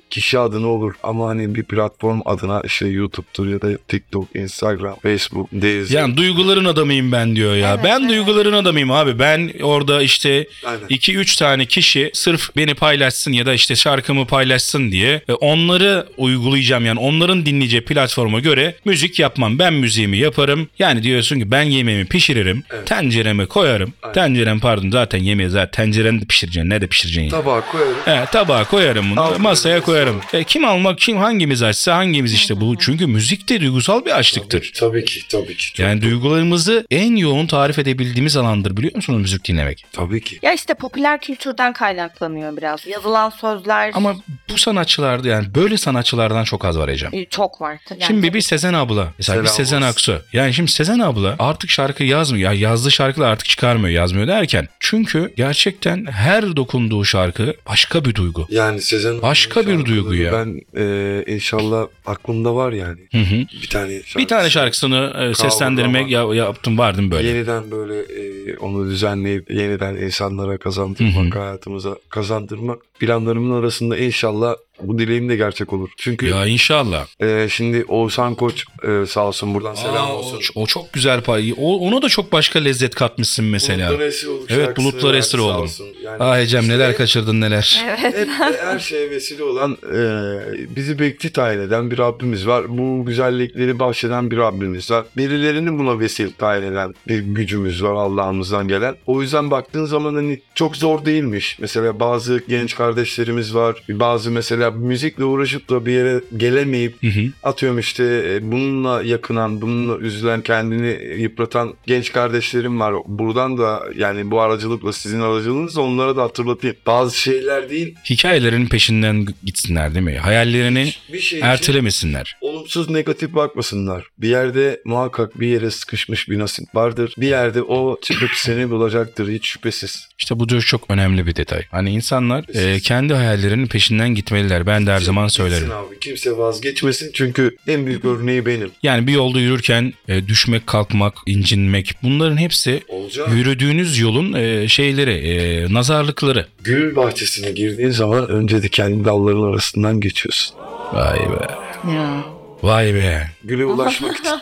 kişi adına olur ama hani bir platform adına işte YouTube'dur ya da TikTok, Instagram, Facebook, Dizi. Yani duyguların adamıyım ben diyor ya. Evet, ben evet. duyguların adamıyım abi. Ben orada işte Aynen. iki üç tane kişi sırf beni paylaşsın ya da işte şarkımı paylaşsın diye e, onları uygulayacağım. Yani onların dinleyeceği platforma göre müzik yapmam. Ben müziğimi yaparım. Yani diyorsun ki ben yemeğimi pişiririm. Evet. Tencereme koyarım. Aynen. Tencerem pardon zaten yemeği zaten tencerende pişireceksin. Nerede pişireceksin? Tabağa koyarım. He, tabağa koyarım bunu. Altına Masaya bir koyarım. E, kim almak kim hangimiz açsa hangimiz işte bu. Çünkü müzik de duygusal bir açlıktır. Tabii ki, tabii ki. Yani duygularımızı en yoğun tarif edebildiğimiz alandır biliyor musunuz müzik dinlemek? Tabii ki. Ya işte popüler kültürden kaynaklanıyor biraz. Yazılan sözler Ama bu sanatçılarda yani böyle sanatçılardan çok az var Ecem. e, çok var. Yani Şimdi bir Sezen abla. Mesela bir Selam Sezen olsun. Aksu. Yani şimdi Sezen abla artık şarkı yazmıyor. Ya yazdığı şarkılar artık çıkarmıyor, yazmıyor derken. Çünkü gerçekten her dokunduğu şarkı başka bir duygu. Yani Sezen Başka bir şarkıları duygu ya. Ben e, inşallah aklımda var yani. Hı hı. Bir tane şarkısı. Bir tane şarkısını e, seslendirmek ya, yaptım vardım böyle. Yeniden böyle e, onu düzenleyip yeniden insanlara kazandırmak, hayatımıza kazandırmak planlarımın arasında inşallah bu dileğim de gerçek olur. Çünkü Ya inşallah. e, şimdi Oğuzhan Koç e, sağ olsun buradan selam Aa, olsun. o, o çok güzel pay. O, ona da çok başka lezzet katmışsın mesela. Bulutlar Esir Olduk Evet, şarkısını Bulutlar verdi Esir sağ Oldum. olsun. Yani Ah Ecem işte neler kaçırdın neler. Evet. hep her şeye vesile olan e, bizi bekçi tayin eden bir Rabbimiz var. Bu güzellikleri bahşeden bir Rabbimiz var. Birilerini buna vesile tayin eden bir gücümüz var Allah'ımızdan gelen. O yüzden baktığın zaman hani çok zor değilmiş. Mesela bazı genç kardeşlerimiz var. Bazı mesela müzikle uğraşıp da bir yere gelemeyip Hı hı. atıyorum işte e, bununla yakınan, bununla üzülen, kendini yıpratan genç kardeşlerim var. Buradan da yani bu aracılıkla sizin aracılığınızla onlara da hatırlatayım. Bazı şeyler değil, Hikayelerin peşinden gitsinler değil mi? Hayallerini bir şey için ertelemesinler. olumsuz negatif bakmasınlar. Bir yerde muhakkak bir yere sıkışmış bir nasip vardır. Bir yerde o çıkıp seni bulacaktır hiç şüphesiz. İşte bu da çok önemli bir detay. Hani insanlar e, kendi hayallerinin peşinden gitmeliler. Ben de her zaman söylerim. Gitsin abi, kimse vazgeçmesin çünkü en büyük örneği benim. Yani bir yolda yürürken e, düşmek, kalkmak, incinmek bunların hepsi Olacak. yürüdüğünüz yolun e, şeyleri, e, nazarlıkları. Gül bahçesine girdiğin zaman önce dikenli dalların arasından geçiyorsun. Vay be. Ya. Vay be. Güle ulaşmak için.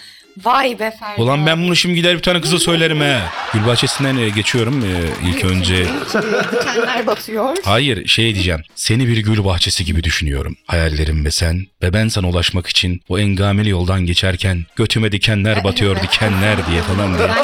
Vay be Ferdi. Ulan ben bunu şimdi gider bir tane kıza söylerim he. Gül bahçesinden e, geçiyorum e, ilk önce. Dikenler batıyor. Hayır şey diyeceğim. Seni bir gül bahçesi gibi düşünüyorum. Hayallerim ve sen ve ben sana ulaşmak için o engameli yoldan geçerken götüme dikenler batıyor dikenler diye falan diye.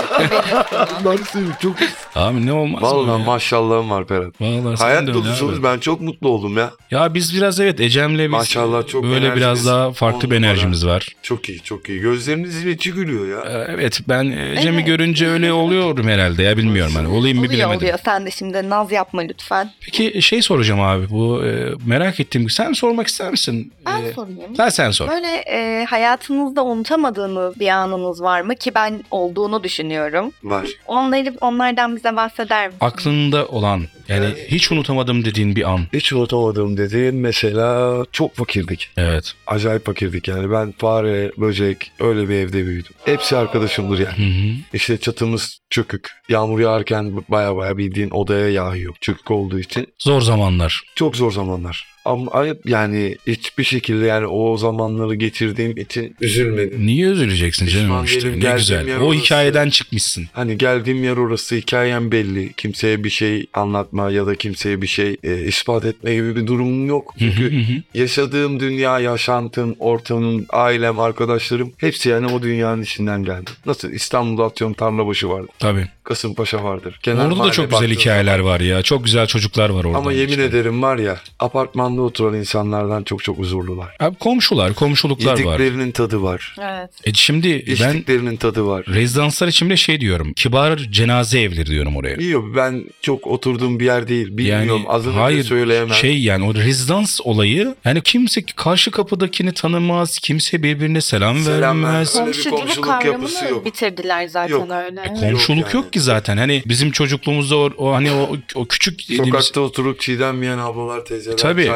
Allah'ım çok Abi ne olmaz mı vallahi ya? maşallahım var Ferhat. Vallahi sen Hayat de öyle dolusunuz abi. ben çok mutlu oldum ya. Ya biz biraz evet Ecem'le biz Maşallah çok böyle enerjiniz biraz daha farklı on bir numara. enerjimiz var. Çok iyi çok iyi. Gözleriniz içi gülüyor ya. Ee, Evet ben Ecem'i Evet. görünce öyle oluyorum herhalde ya bilmiyorum hani olayım mı Oluyor bilemedim. oluyor. Sen de şimdi naz yapma lütfen. Peki şey soracağım abi bu e, merak ettiğim sen sormak ister misin? Ben Ee, sorayım. Sen sen sor. Böyle e, hayatınızda unutamadığınız bir anınız var mı ki ben olduğunu düşünüyorum. Var. Onları onlardan bize bahseder misin? Aklında olan yani hiç unutamadım dediğin bir an. Hiç unutamadığım dediğim mesela çok fakirdik. Evet. Acayip fakirdik yani. Ben fare, böcek öyle bir evde büyüdüm. Hepsi arkadaşımdır yani. Hı hı. İşte çatımız çökük. Yağmur yağarken baya baya bildiğin odaya yağıyor. Çökük olduğu için. Zor zamanlar. Çok zor zamanlar. Ama ayıp yani hiçbir şekilde yani o zamanları geçirdiğim için üzülmedim. Niye üzüleceksin canım Pişman işte değilim, ne geldiğim güzel. yer O orası. hikayeden çıkmışsın. Hani geldiğim yer orası, hikayem belli. Kimseye bir şey anlatma ya da kimseye bir şey e, ispat etme gibi bir durumum yok. Hı hı Çünkü hı. yaşadığım dünya, yaşantım, ortamım, ailem, arkadaşlarım hepsi yani o dünyanın içinden geldi. Nasıl İstanbul'da atıyorum Tarlabaşı vardır. Tabii. Kasımpaşa vardır. Kenar Orada da mahalle çok güzel baktığın hikayeler zaman. var ya. Çok güzel çocuklar var orada. Ama yemin işte. ederim var ya apartmanda oturan insanlardan çok çok huzurlular. Abi komşular, komşuluklar var. Yediklerinin tadı var. Evet. E şimdi ben İçtiklerinin tadı var. rezidanslar içinde şey diyorum. Kibar cenaze evleri diyorum oraya. Biliyorum ben çok oturduğum bir yer değil. Bilmiyorum. Yani Azını hayır söyleyemem. şey yani o rezidans olayı yani kimse karşı kapıdakini tanımaz, kimse birbirine selam, Selam vermez. vermez. Öyle bir Komşuculuk komşuluk yapısı kavramını yok. bitirdiler zaten Yok. öyle. E, Evet. komşuluk yok, Yok yani. ki zaten. Hani bizim çocukluğumuzda o, o hani o, o küçük dediğimiz Sokakta oturup çiğdem yiyen ablalar, teyzeler, tabii çay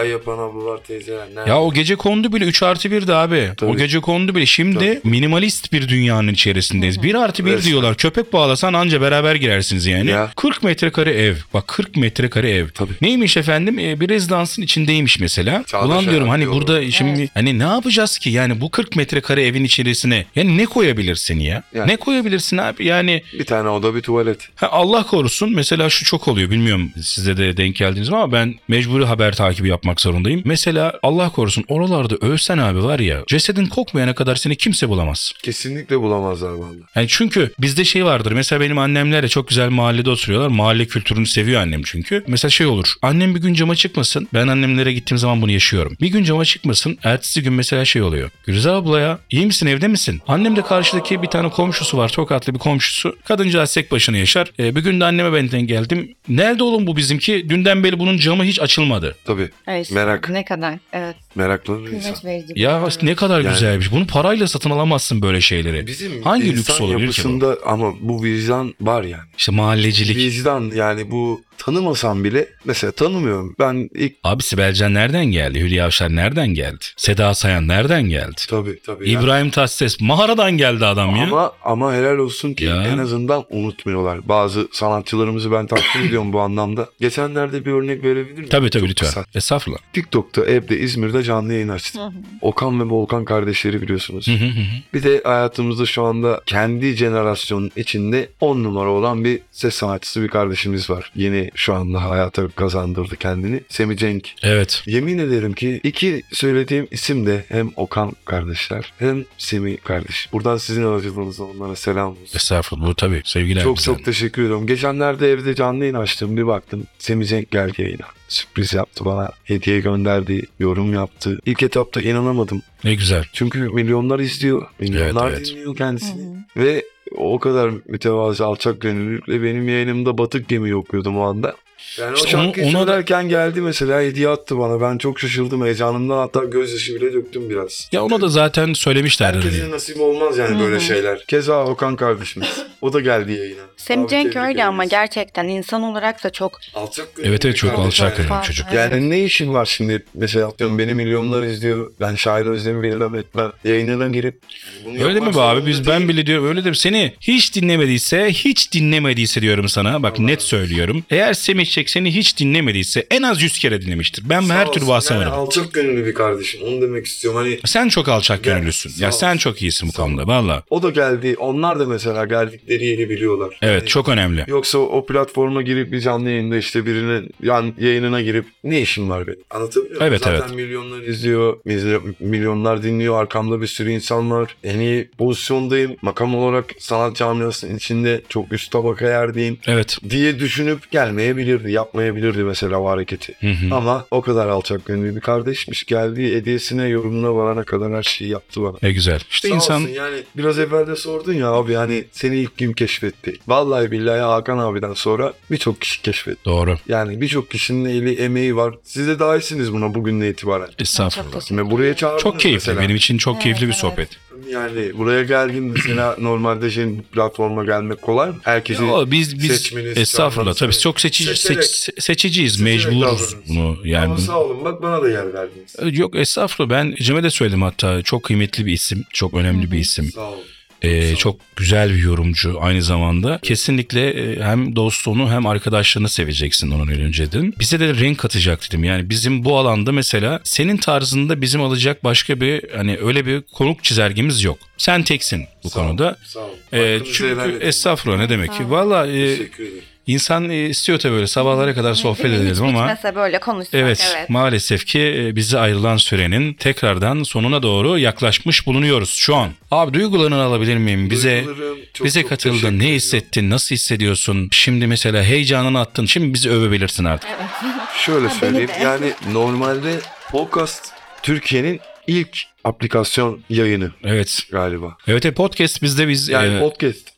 çay yapan ablalar, teyzeler. Nerede? Ya o gece kondu bile üç artı birdi abi. Tabii. O gece kondu bile. Şimdi minimalist bir dünyanın içerisindeyiz. bir artı bir Resmen. diyorlar. Köpek bağlasan anca beraber girersiniz yani. Ya. kırk metrekare ev. Bak kırk metrekare ev. Tabii. Neymiş efendim? Ee, bir rezidansın içindeymiş mesela. Çağdaş Ulan diyorum hayat hani diyorlar. burada şimdi hani ne yapacağız ki? Yani bu kırk metrekare evin içerisine yani ne koyabilirsin ya? Yani. Ne koyabilirsin abi? Yani Bir tane oda, bir tuvalet. ha, Allah korusun mesela şu çok oluyor. Bilmiyorum size de denk geldiniz mi ama ben mecburi haber takibi yapmak zorundayım. Mesela Allah korusun oralarda ölsen abi var ya cesedin kokmayana kadar seni kimse bulamaz. Kesinlikle bulamazlar vallahi. Yani çünkü bizde şey vardır. Mesela benim annemler de çok güzel mahallede oturuyorlar. Mahalle kültürünü seviyor annem çünkü. Mesela şey olur. Annem bir gün cama çıkmasın. Ben annemlere gittiğim zaman bunu yaşıyorum. Bir gün cama çıkmasın. Ertesi gün mesela şey oluyor. Gülizar abla ya iyi misin, evde misin? Annem de karşıdaki bir tane komşusu var. Tokatlı bir komşusu. Kadıncağız tek başına yaşar. Ee, bir gün de anneme ben denk geldim. Nerede oğlum bu bizimki? Dünden beri bunun camı hiç açılmadı. Tabii. Evet, Merak. Ne kadar. Evet. Meraklı bir insan. Kıymet verici. bir Ya davranış. ne kadar Yani- güzelmiş. Bunu parayla satın alamazsın böyle şeyleri. Bizim Hangi insan lüks olabilir ki bu? yapısında ama bu vicdan var yani. İşte mahallecilik. Vicdan yani bu tanımasam bile mesela tanımıyorum. Ben ilk Abi Sibel Can nereden geldi? Hülya Avşar nereden geldi? Seda Sayan nereden geldi? tabii tabii. yani. İbrahim Tatlıses mağaradan geldi adam ya. Ama ama helal olsun ki Ya. en azından unutmuyorlar. Bazı sanatçılarımızı ben takdir ediyorum bu anlamda. Geçenlerde bir örnek verebilir miyim? Tabii tabii Çok lütfen. kısa. Estağfurullah. TikTok'ta evde İzmir'de canlı yayın açtım. Hı hı. Okan ve Volkan kardeşleri biliyorsunuz. Hı hı hı. Bir de hayatımızda şu anda kendi jenerasyonun içinde on numara olan bir ses sanatçısı bir kardeşimiz var. Yeni şu anda hayata kazandırdı kendini. Semih Cenk. Evet. Yemin ederim ki iki söylediğim isim de hem Okan kardeşler hem Semih kardeş. Buradan sizin aracılığınızla onlara selam olsun. Estağfurullah. Bu tabii. Sevgiler Çok bizden. çok teşekkür ediyorum. Geçenlerde evde canlı yayın açtım. Bir baktım Semih Cenk geldi yayına. Sürpriz yaptı bana. Hediye gönderdi. Yorum yaptı. İlk etapta inanamadım. Ne güzel. Çünkü milyonlar izliyor. Milyonlar Evet, evet. dinliyor kendisini. Ve o kadar mütevazı alçak gönüllülükle benim yayınımda batık gemi okuyordum o anda. Yani İşte o onu- şarkıyı ona da- söylerken geldi mesela hediye attı bana. Ben çok şaşırdım heyecanımdan, hatta gözyaşı bile döktüm biraz. Ya ona da zaten söylemişlerdi. Herkese hani. nasip olmaz yani böyle şeyler. Keza Okan kardeşimiz. O da geldi yayına. Semih Abi Cenk tebrik öyle ama ederiz. gerçekten insan olarak da çok Alçak gönüllü Evet evet bir çok kardeş. alçak yani. gönüllü çocuk. Yani ne işin var şimdi? Mesela atıyorum beni milyonlar izliyor. Ben şair özlemi veririm etmem. Yayınına girip. bunu Öyle mi yapmak be abi? zorunda Biz ben değil. bile diyorum öyle de seni hiç dinlemediyse hiç dinlemediyse diyorum sana. Bak net söylüyorum. Eğer Semih Çek seni hiç dinlemediyse en az yüz kere dinlemiştir. Ben Sağ her olsun. türlü bahsem Yani oynadım. alçak gönüllü bir kardeşim. Onu demek istiyorum. Hani Sen çok alçak Gel, gönüllüsün. sağ Ya ol. sen çok iyisin bu Sağ ol. konuda valla. o da geldi. Onlar da mesela geldikleri yeri biliyorlar. Evet Yani çok önemli. Yoksa o platforma girip bir canlı yayında işte birinin yan yayınına girip ne işim var benim? Anlatabiliyor muyum? Evet, Zaten evet. milyonlar izliyor, milyon- milyonlar dinliyor, arkamda bir sürü insan var. En iyi pozisyondayım. Makam olarak sanat camiasının içinde çok üst tabaka yerdeyim Evet. diye düşünüp gelmeyebilirdi, yapmayabilirdi mesela o hareketi. Hı hı. Ama o kadar alçak gönüllü bir kardeşmiş. Geldiği hediyesine, yorumuna varana kadar her şeyi yaptı bana. Ne güzel. İşte Sağ insan olsun yani biraz evvel de sordun ya abi hani seni ilk kim keşfetti? Vallahi billahi Hakan abiden sonra birçok kişi keşfetti. doğru. Yani birçok kişinin eli emeği var. Siz de dahilsiniz buna bugünden itibaren. Estağfurullah. Şimdi buraya çağırdınız Çok keyifli. mesela. Benim için çok keyifli bir evet. sohbet. Yani buraya geldim mesela normalde şimdi platforma gelmek kolay mı? Herkesi Yo, biz biz seçmeniz, estağfurullah çağırmanız tabii falan. çok seçici Seçerek- seç- seçiciyiz, seçerek mecburuz davranırız. bunu yani. Ama sağ olun bak bana da yer verdiniz. Yok estağfurullah ben Cem'e de söyledim hatta çok kıymetli bir isim, çok önemli bir isim. Sağ olun. Ee, çok güzel bir yorumcu aynı zamanda. Kesinlikle e, hem dostluğunu hem arkadaşlığını seveceksin onun önce dedim. Bize de renk katacak dedim. Yani bizim bu alanda mesela senin tarzında bizim alacak başka bir hani öyle bir konuk çizelgemiz yok. Sen teksin bu Sağ olun, konuda. Sağ olun. Ee, Hakkınızı helal çünkü edin. estağfurullah ne demek ki. Valla e, Teşekkür ederim. insan e, istiyor tabii böyle sabahlara kadar sohbet Hiç edelim ama bitmese böyle konuşsak. evet, Evet. maalesef ki e, bize ayrılan sürenin tekrardan sonuna doğru yaklaşmış bulunuyoruz şu an. Abi duygularını alabilir miyim? Bize Duygularım çok bize çok katıldın. teşekkür Ne ediyorum. hissettin? Nasıl hissediyorsun? Şimdi mesela heyecanını attın. Şimdi bizi övebilirsin artık. Şöyle söyleyeyim de. yani normalde podcast Türkiye'nin ilk aplikasyon yayını Evet. galiba. Evet, evet podcast bizde biz Yani e, podcast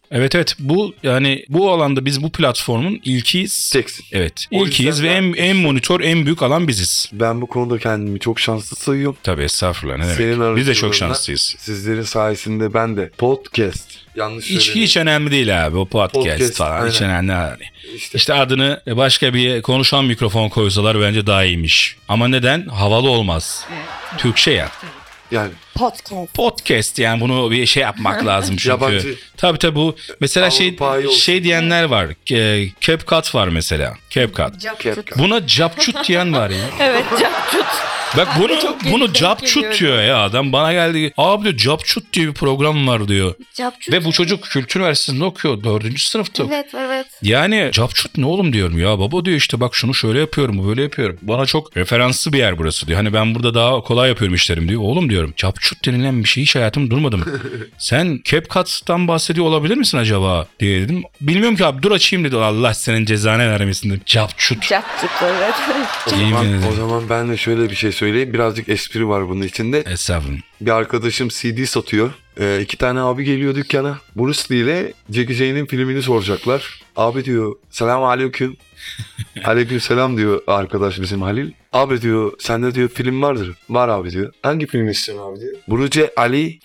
Evet evet bu yani bu alanda biz bu platformun ilkiyiz. Teksin. Evet O ilkiyiz ve yüzden en, ben- en monitör en büyük alan biziz. Ben bu konuda kendimi çok şanslı sayıyorum. Tabii estağfurullah ne demek. Senin Biz de çok aracılığında şanslıyız. Sizlerin sayesinde ben de podcast. Yanlış Hiç, söyledim. hiç önemli değil abi o podcast, Podcast, falan hiç aynen. önemli değil. İşte. İşte adını başka bir konuşan mikrofon koysalar bence daha iyiymiş. Ama neden? Havalı olmaz. Türkçe ya. Yani Podcast. Podcast yani bunu bir şey yapmak lazım çünkü. Yabancı. Tabii tabii bu mesela şey Avrupa'yı olsun. şey diyenler var. E, CapCut var mesela. CapCut. CapCut. Buna capcut diyen var ya. Evet, capcut. Bak bunu çok bunu denk capcut geliyorum. diyor ya adam bana geldi. Abi diyor capcut diye bir program var diyor. Capcut. Ve bu çocuk Kültür Üniversitesi'nde okuyor. Dördüncü sınıfta. Evet, evet. Yani capcut ne oğlum diyorum ya baba diyor işte bak şunu şöyle yapıyorum bu böyle yapıyorum. Bana çok referanslı bir yer burası diyor. Hani ben burada daha kolay yapıyorum işlerimi diyor. Oğlum diyorum capcut denilen bir şey hiç hayatımda durmadım. Sen CapCut'tan bahsediyor olabilir misin acaba diye dedim. Bilmiyorum ki abi dur açayım dedi. Allah senin cezanı vermesin dedim. Capcut. Capcut, evet. O Yemin zaman, ederim. o zaman ben de şöyle bir şey söyleyeyim. Birazcık espri var bunun içinde. Estağfurullah. Bir arkadaşım C D satıyor. Ee, iki tane abi geliyor dükkana. Bruce Lee ile Jackie Chan'in filmini soracaklar. Abi diyor selam aleyküm. Aleyküm selam diyor arkadaş bizim Halil. Abi diyor sende diyor film vardır. Var abi diyor. Hangi filmi istiyorsun abi diyor. Bruce Ali,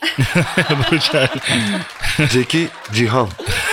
Jackie Cihan.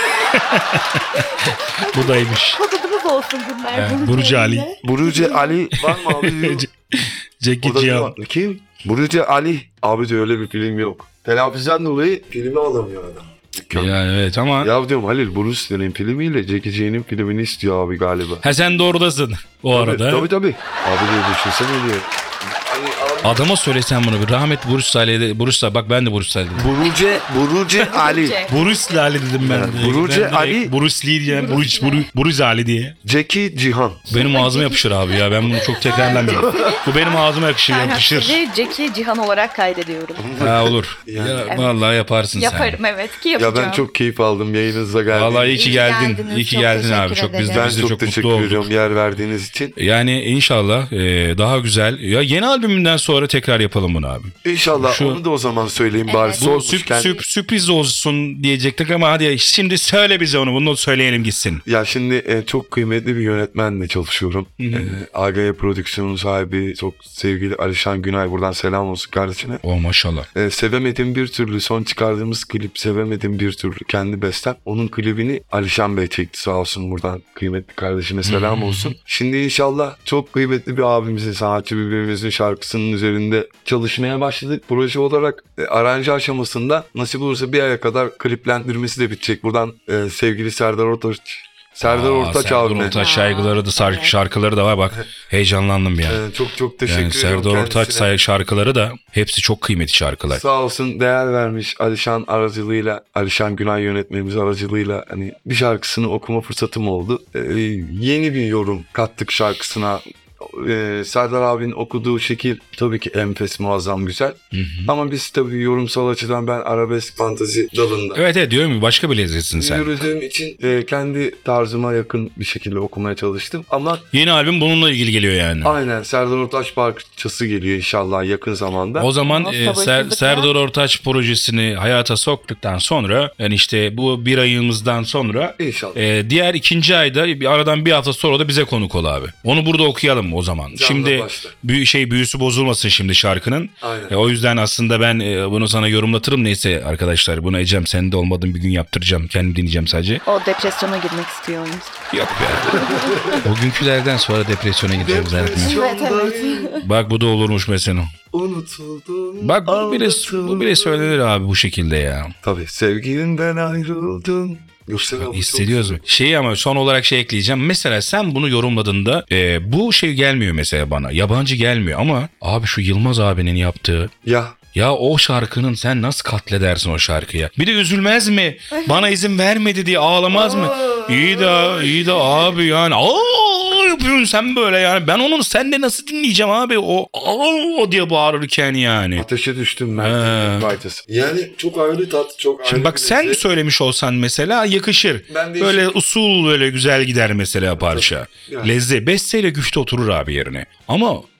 Bu daymış. Kodumuz olsun bunlar. Yani, bunun Burcu üzerinde. Ali. Bruce Ali var mı abi diyor. Jackie O da Chan. diyor, kim? Bruce Ali. Abi diyor öyle bir film yok. Telaffuzdan dolayı filmi alamıyor adam. Dükkan. Yani evet ama Ya diyorum Halil Bruce Lee'nin filmiyle Jackie Chan'in filmini istiyor abi galiba. ha sen de oradasın o arada. Tabii tabii. Abi diyor düşünsene diyor. Hani abi. Adama söylesen bunu bir rahmet Bruce Ali'ye Bruce Ali bak ben de Bruce Ali dedim. Bruce, Bruce Ali. Bruce Ali dedim ben. Evet, de. Bruce Ben direkt Ali. Bruce Lee diye Bruce, Bruce, Bruce Ali diye. Jackie Cihan. Benim ağzıma yapışır abi ya ben bunu çok tekrarlamıyorum. Bu benim ağzıma yakışır yapışır. Sizi Jackie Cihan olarak kaydediyorum. Ha olur. Yani. Ya, vallahi yaparsın Yaparım, evet ki Ya yapacağım. ben çok keyif aldım yayınınıza sen. geldiğiniz Vallahi iyi İyi ki geldin. geldiniz, İyi ki çok geldin abi. teşekkür Çok biz de, ederim. Ben biz de çok, çok teşekkür mutlu olduk. ediyorum yer verdiğiniz için. Yani inşallah e, daha güzel. Ya yeni albümünden sonra tekrar yapalım bunu abi. İnşallah Şu- onu da o zaman söyleyeyim bari. Evet. Bu Sormuşken- süp, süp, sürpriz olsun diyecektik ama hadi şimdi söyle bize onu. Bunu söyleyelim gitsin. Ya şimdi e, çok kıymetli bir yönetmenle çalışıyorum. E, Agaya Prodüksiyon'un sahibi çok sevgili Alişan Günay. Buradan selam olsun kardeşine. Oh maşallah. E, sevemedim bir türlü son çıkardığımız klip sevemedim bir türlü kendi bestem. Onun klibini Alişan Bey çekti sağ olsun buradan kıymetli kardeşime selam olsun. Şimdi inşallah çok kıymetli bir abimizin sanatçı birbirimizin şarkısının üzerinde çalışmaya başladık. Proje olarak e, aranje aşamasında nasip olursa bir aya kadar kliplendirmesi de bitecek. Buradan e, sevgili Serdar Ortaç Serdar Aa, Ortaç Serdar abime. Ortaç şarkıları da şarkı, Evet. şarkıları da var bak. Heyecanlandım bir an. E, çok çok teşekkür Yani ediyorum Serdar Ortaç kendisine. say- şarkıları da hepsi çok kıymetli şarkılar. Sağ olsun değer vermiş Alişan aracılığıyla, Alişan Günay yönetmenimiz aracılığıyla hani bir şarkısını okuma fırsatım oldu. Ee, yeni bir yorum kattık şarkısına. Ee, Serdar abinin okuduğu şekil tabii ki enfes, muazzam, güzel. Ama biz tabii yorumsal açıdan ben arabesk fantazi dalında Evet evet diyorum ya başka bir lezzetsin sen. yürüdüğüm için e, kendi tarzıma yakın bir şekilde okumaya çalıştım. Ama Yeni albüm bununla ilgili geliyor yani. aynen Serdar Ortaç parçası geliyor inşallah yakın zamanda. O zaman Ama e, Ser- sabırsızlıkla- Serdar Ortaç projesini hayata soktuktan sonra yani işte bu bir ayımızdan sonra İnşallah. e, diğer ikinci ayda bir aradan bir hafta sonra da bize konuk ol abi. Onu burada okuyalım o zaman. Canla Şimdi başla. büyü, şey büyüsü bozulmasın şimdi şarkının. Aynen. E, o yüzden aslında ben e, bunu sana yorumlatırım neyse arkadaşlar. Bunu Ecem senin de olmadığın bir gün yaptıracağım. Kendim dinleyeceğim sadece. O depresyona girmek istiyor oyuncu. Yok be. O günkülerden sonra depresyona gireceğim zannetmiyorum. Depresyondayım, Bak bu da olurmuş mesela. unutuldum. Bak bu bile, bu bile aldatıldım. söylenir abi bu şekilde ya. Tabii sevgilinden ayrıldım. Göksel abi Hissediyoruz. çok- Şeyi ama son olarak şey ekleyeceğim. Mesela sen bunu yorumladığında e, bu şey gelmiyor mesela bana. Yabancı gelmiyor ama abi şu Yılmaz abinin yaptığı Ya ya o şarkının sen nasıl katledersin o şarkıya? Bir de üzülmez mi? Bana izin vermedi diye ağlamaz mı? İyi de iyi de abi yani aa yapıyorsun sen böyle yani. Ben onun sen de nasıl dinleyeceğim abi o aa diye bağırırken yani. ateşe düştüm He. ben. Fighters. Yani çok ayrı tat, çok ayrı Şimdi bak bir sen lezzet. söylemiş olsan mesela yakışır. Ben de Böyle işte- usul böyle güzel gider mesela parça. Yani. Lezzet. Besteyle güçte oturur abi yerine. Ama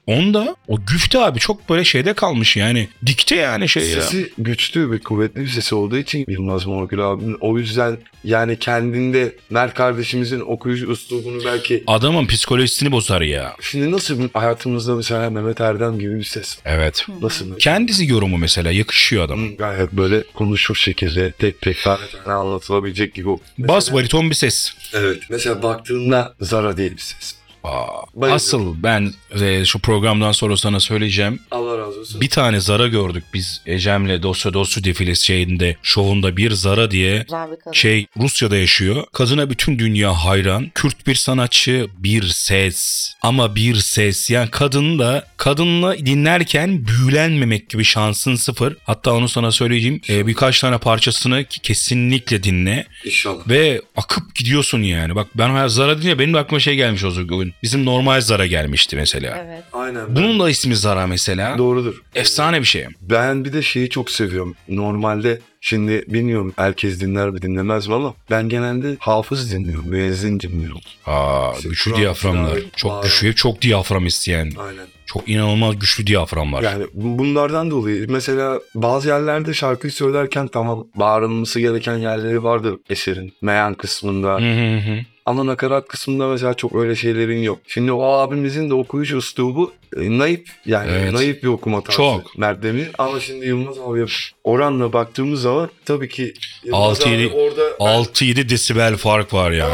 onda o güfte abi çok böyle şeyde kalmış yani. Dikte yani şey ya. Sesi güçlü ve kuvvetli bir sesi olduğu için Yılmaz Morgül abinin, o yüzden yani kendinde Mert kardeşimizin okuyucu üslubunu belki... Adamın psikolojisini bozar ya. Şimdi nasıl hayatımızda mesela Mehmet Erdem gibi bir ses var? Evet. Nasıl? Kendisi yorumu mesela yakışıyor adam. Hı, gayet böyle konuşur şekilde tek tek tane tane anlatılabilecek gibi. Mesela, Bas bariton bir ses. evet. Mesela baktığında Zara diye bir ses. Aa, Bayılıyorum. asıl ben e, şu programdan sonra sana söyleyeceğim. Allah razı olsun. Bir tane Zara gördük biz Ecem'le Dosya Dosya defilesi şeyinde, şovunda bir Zara diye Güzel bir kadın. şey Rusya'da yaşıyor. Kadına bütün dünya hayran. Kürt bir sanatçı, bir ses ama bir ses. Yani kadın da kadınla dinlerken büyülenmemek gibi şansın sıfır. Hatta onu sana söyleyeceğim. E, birkaç tane parçasını kesinlikle dinle. İnşallah. Ve akıp gidiyorsun yani. Bak ben Zara deyince benim de aklıma şey gelmiş o gün. Bizim normal Zara gelmişti mesela. Evet. Aynen. Bunun da ismi Zara mesela. Doğrudur. Efsane bir şey. Ben bir de şeyi çok seviyorum. Normalde şimdi bilmiyorum herkes dinler mi dinlemez mi ama ben genelde hafız dinliyorum, müezzin dinliyorum. Aa, İşte güçlü Kur'an, diyaframlar. tilavet, Çok bağıran. güçlü, çok diyafram isteyen. Aynen. Çok inanılmaz güçlü diyaframlar. Yani bu- bunlardan dolayı mesela bazı yerlerde şarkıyı söylerken tamam bağırılması gereken yerleri vardır eserin. Meyan kısmında. Hı hı hı. Ama nakarat kısmında mesela çok öyle şeylerin yok. Şimdi o abimizin de okuyuş üslubu e, naif yani Evet. naif bir okuma tarzı. Çok. Mert Demir. Ama şimdi Yılmaz abi oranla baktığımız zaman tabii ki Yılmaz altı abi yedi orada altı yedi desibel fark var yani.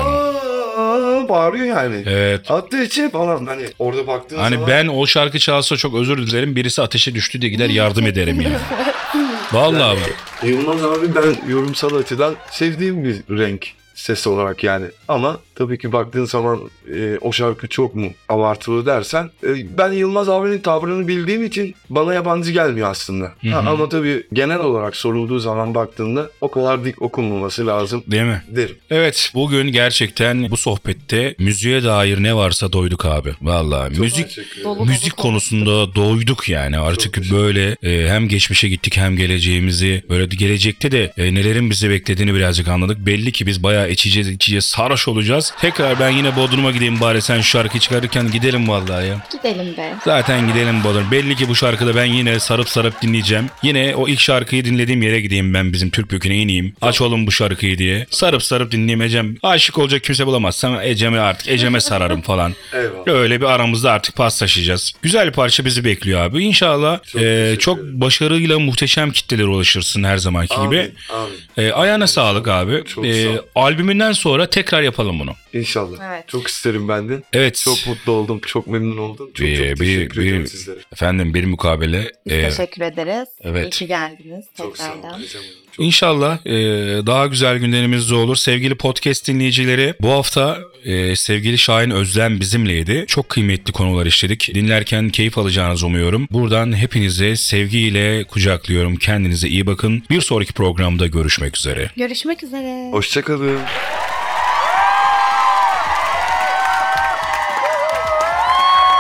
Aa, bağırıyor yani. Evet. Attığı için falan hani orada baktığın Hani zaman ben o şarkı çalsa çok özür dilerim. Birisi ateşe düştü diye gider yardım ederim yani. Vallahi bak. Yılmaz abi ben yorumsal açıdan sevdiğim bir renk ses olarak yani. Ama tabii ki baktığın zaman e, o şarkı çok mu abartılı dersen e, ben Yılmaz abinin tavrını bildiğim için bana yabancı gelmiyor aslında. Hı hı. Ha, ama tabii genel olarak sorulduğu zaman baktığında o kadar dik okunmaması lazım Değil mi? derim. Evet, bugün gerçekten bu sohbette müziğe dair ne varsa doyduk abi. Vallahi Çok müzik teşekkür ederim. Dolu dolu müzik konusunda doyduk yani. Artık teşekkür böyle e, hem geçmişe gittik hem geleceğimizi, böyle gelecekte de e, nelerin bizi beklediğini birazcık anladık. Belli ki biz bayağı içeceğiz, içeceğiz, sarhoş olacağız. Tekrar ben yine Bodrum'a gideyim bari, sen şu şarkıyı çıkarırken gidelim vallahi ya. Gidelim be. Zaten gidelim Bodrum. Belli ki bu şarkıda ben yine sarıp sarıp dinleyeceğim. Yine o ilk şarkıyı dinlediğim yere gideyim, ben bizim Türk Büyükü'ne ineyim. Aç oğlum bu şarkıyı diye. Sarıp sarıp dinleyeyim Ecem. Aşık olacak kimse bulamazsam Ecem'e artık Ecem'e sararım falan. Eyvallah. Öyle bir aramızda artık paslaşacağız. Güzel bir parça bizi bekliyor abi. İnşallah Çok e, teşekkür çok ederim. başarıyla muhteşem kitlelere ulaşırsın her zamanki gibi. Amin, amin. E, ayağına sağlık abi. Çok E, sağ ol. albümünden sonra tekrar yapalım bunu. İnşallah. Evet. Çok isterim ben de. Evet. Çok mutlu oldum. Çok memnun oldum. Çok, Bir- çok bir- teşekkür bir- ediyorum sizlere. Efendim bir mukabele. Biz e, teşekkür ederiz. evet. İyi ki geldiniz Çok sağ olun. tekrardan. Ecem Hanım. Çok İnşallah e, daha güzel günlerimiz de olur. Sevgili podcast dinleyicileri, bu hafta e, sevgili Şahin Özlem bizimleydi. Çok kıymetli konular işledik. Dinlerken keyif alacağınızı umuyorum. Buradan hepinize sevgiyle kucaklıyorum. Kendinize iyi bakın. Bir sonraki programda görüşmek üzere. Görüşmek üzere. Hoşçakalın.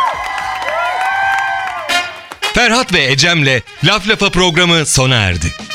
Ferhat ve Ecem'le Laf Lafa programı sona erdi.